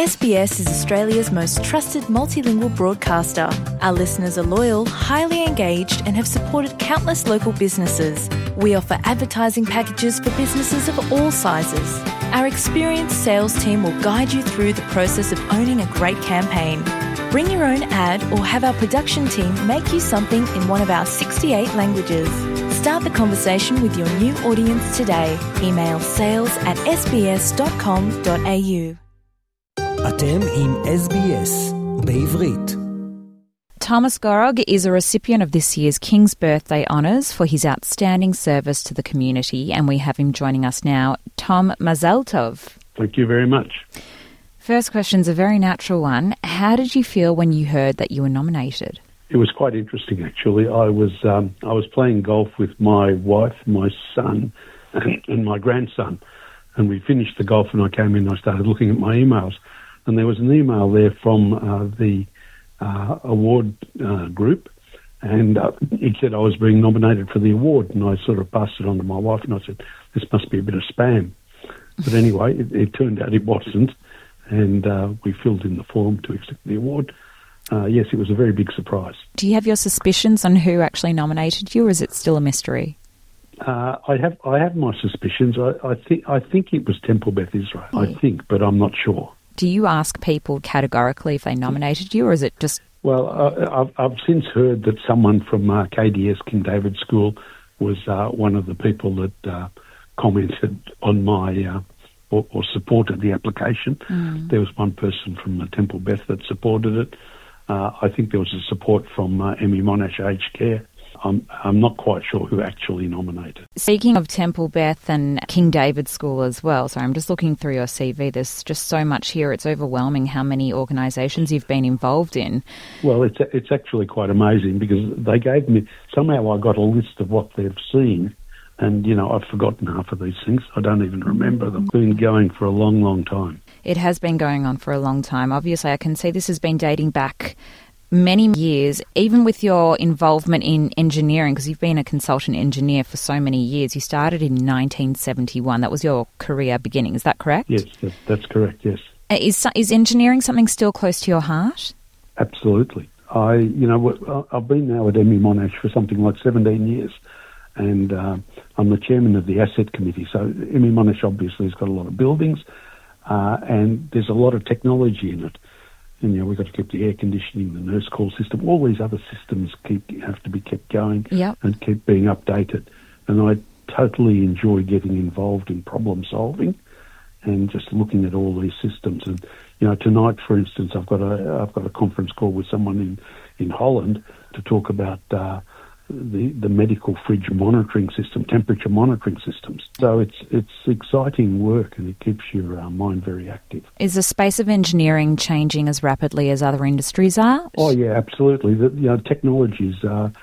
SBS is Australia's most trusted multilingual broadcaster. Our listeners are loyal, highly engaged and have supported countless local businesses. We offer advertising packages for businesses of all sizes. Our experienced sales team will guide you through the process of owning a great campaign. Bring your own ad or have our production team make you something in one of our 68 languages. Start the conversation with your new audience today. Email sales@sbs.com.au. אתם עם SBS בעברית. Thomas Gorog is a recipient of this year's King's Birthday Honours for his outstanding service to the community, and we have him joining us now. Tom, Mazel Tov. Thank you very much. First question's a very natural one. How did you feel when you heard that you were nominated? It was quite interesting, actually. I was playing golf with my wife, my son, and my grandson, and we finished the golf, and I came in and I started looking at my emails, and there was an email there from the award group, and it said I was being nominated for the award, and I sort of passed it on to my wife, and I said, this must be a bit of spam. But anyway, it turned out it wasn't, and we filled in the form to accept the award. Yes, it was a very big surprise. Do you have your suspicions on who actually nominated you, or is it still a mystery? I have my suspicions. I think it was Temple Beth Israel. I think, but I'm not sure. Do you ask people categorically if they nominated you, or is it just... Well, I've since heard that someone from KDS, King David School, was one of the people that commented on my... or supported the application. There was one person from Temple Beth that supported it. I think there was a support from Emmy Monash Aged Care. I'm not quite sure who actually nominated. Speaking of Temple Beth and King David School as well, so I'm just looking through your CV. There's just so much here. It's overwhelming how many organisations you've been involved in. Well, it's actually quite amazing because they gave me... Somehow I got a list of what they've seen, and, you know, I've forgotten half of these things. I don't even remember them. It's been going for a long, long time. It has been going on for a long time. Obviously, I can see this has been dating back many years, even with your involvement in engineering, because you've been a consultant engineer for so many years. You started in 1971. That was your career beginning. Is that correct? Yes, that's correct, yes. Is engineering something still close to your heart? Absolutely. I've been now at Emmy Monash for something like 17 years, and I'm the chairman of the asset committee. So Emmy Monash obviously has got a lot of buildings, and there's a lot of technology in it. And, you know, we've got to keep the air conditioning, the nurse call system, all these other systems have to be kept going and keep being updated. And I totally enjoy getting involved in problem solving and just looking at all these systems. And, you know, tonight, for instance, I've got a conference call with someone in Holland to talk about the medical fridge monitoring system, temperature monitoring systems. So it's exciting work, and it keeps your mind very active. Is the space of engineering changing as rapidly as other industries are? Oh yeah, absolutely. Technology and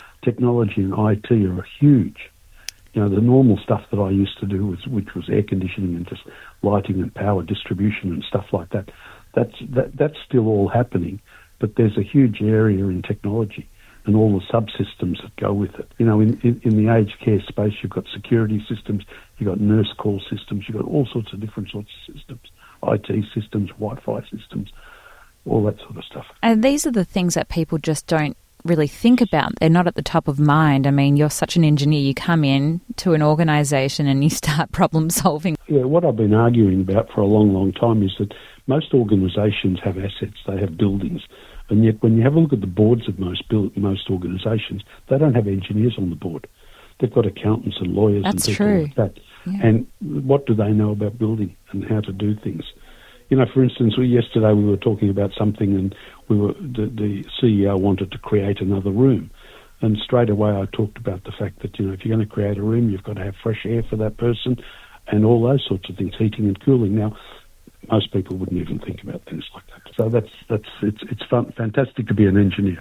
IT are huge. You know, the normal stuff that I used to do which was air conditioning and just lighting and power distribution and stuff like that. That's still all happening, but there's a huge area in technology and all the subsystems that go with it. You know, in the aged care space, you've got security systems, you've got nurse call systems, you've got all sorts of different sorts of systems, IT systems, Wi-Fi systems, all that sort of stuff. And these are the things that people just don't really think about. They're not at the top of mind. I mean, you're such an engineer. You come in to an organisation and you start problem solving. Yeah, what I've been arguing about for a long, long time is that most organisations have assets, they have buildings. And yet when you have a look at the boards of most organisations, they don't have engineers on the board. They've got accountants and lawyers and people like that. Yeah. And what do they know about building and how to do things? You know, for instance, yesterday we were talking about something, and the CEO wanted to create another room. And straight away I talked about the fact that, you know, if you're going to create a room, you've got to have fresh air for that person and all those sorts of things, heating and cooling. Now, most people wouldn't even think about things like that. So it's fantastic to be an engineer.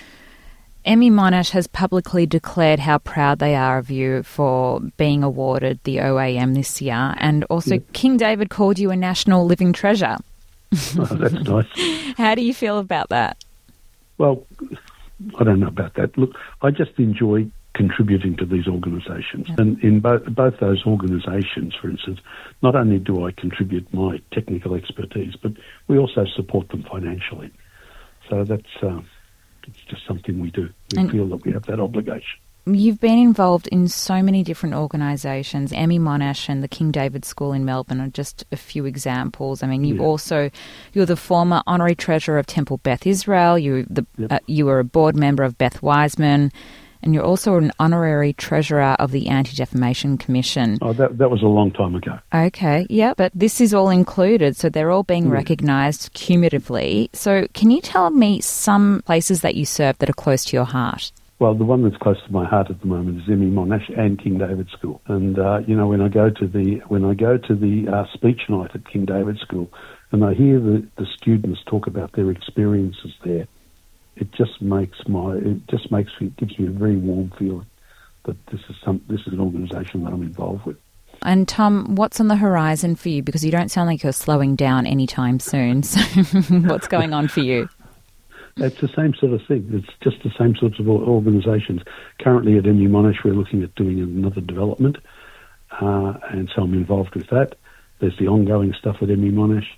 Emmy Monash has publicly declared how proud they are of you for being awarded the OAM this year, and also King David called you a national living treasure. Oh, that's nice. How do you feel about that? Well, I don't know about that. Look, I just enjoy contributing to these organisations. And in both those organisations, for instance, not only do I contribute my technical expertise, but we also support them financially. So that's it's just something we do. We feel that we have that obligation. You've been involved in so many different organisations. Emmy Monash and the King David School in Melbourne are just a few examples. I mean, you're the former honorary treasurer of Temple Beth Israel. You were a board member of Beth Wiseman, and you're also an honorary treasurer of the Anti-Defamation Commission. Oh, that was a long time ago. Okay, yeah, but this is all included, so they're all being recognised cumulatively. So can you tell me some places that you serve that are close to your heart? Well, the one that's close to my heart at the moment is Emmy Monash and King David School. And when I go to the speech night at King David School, and I hear the students talk about their experiences there, it just gives me a very warm feeling that this is an organisation that I'm involved with. And Tom, what's on the horizon for you? Because you don't sound like you're slowing down anytime soon. So what's going on for you? It's the same sort of thing. It's just the same sorts of organisations. Currently at Emmy Monash, we're looking at doing another development, and so I'm involved with that. There's the ongoing stuff at Emmy Monash.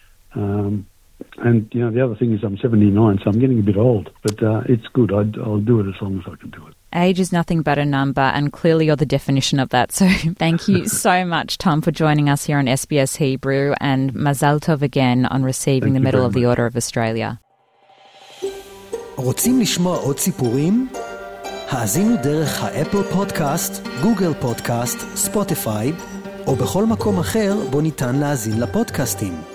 And, the other thing is I'm 79, so I'm getting a bit old, but it's good. I'll do it as long as I can do it. Age is nothing but a number, and clearly you're the definition of that. So thank you so much, Tom, for joining us here on SBS Hebrew, and Mazal Tov again on receiving the Medal of the Order of Australia. רוצים לשמוע עוד סיפורים? האזינו דרך האפל פודקאסט, גוגל פודקאסט, ספוטיפיי, או בכל מקום אחר בו ניתן להאזין לפודקאסטים.